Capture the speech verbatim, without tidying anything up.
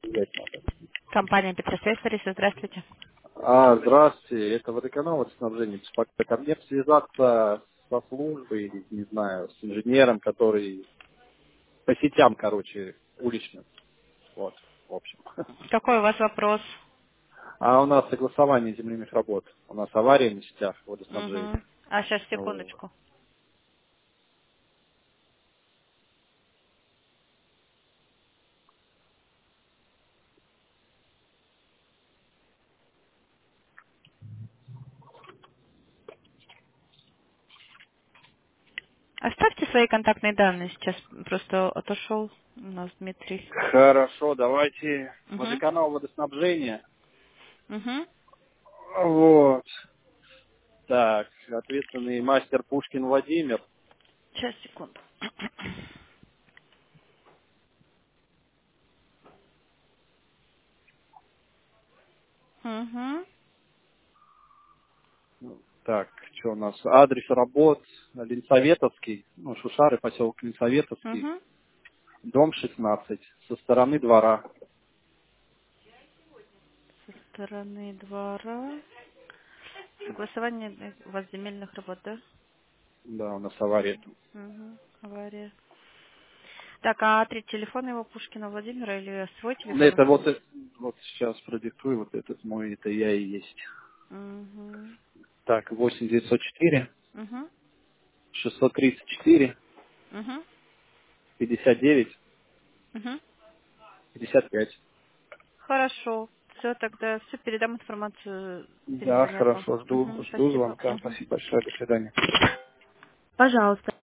взять надо. Компания Петросвет, Лариса, здравствуйте. А, здравствуйте, это водоканал водоснабжения. Беспокоит. А мне связаться со службой, не знаю, с инженером, который по сетям, короче, уличным. Вот, в общем. Какой у вас вопрос? А у нас согласование земляных работ. У нас авария на сетях Угу. водоснабжения. А сейчас, Вот. секундочку. Оставьте свои контактные данные, сейчас просто отошел у нас Дмитрий. Хорошо, давайте. Угу. Водоканал водоснабжения. Угу. Вот. Так, ответственный мастер Пушкин Владимир. Сейчас, секунду. Угу. Ну, Так, что у нас? Адрес работ Ленсоветовский, ну, Шушары, поселок Ленсоветовский, Угу. дом шестнадцать, со стороны двора. Со стороны двора. Согласование э, у вас земельных работ, да? Да, у нас авария. Угу. Авария. Так, а третий телефон его Пушкина Владимира или свой Ну, телефон это оставить? вот, э- вот сейчас продиктую, вот этот мой, это я и есть. Угу. Так, восемь девятьсот четыре Угу. шестьсот тридцать четыре Угу. пятьдесят девять Угу. пятьдесят пять. Хорошо. Все, тогда все, передам информацию, Да, перезвонят вам. хорошо, жду, Угу. жду Спасибо. звонка. Угу. Спасибо большое, до свидания. Пожалуйста.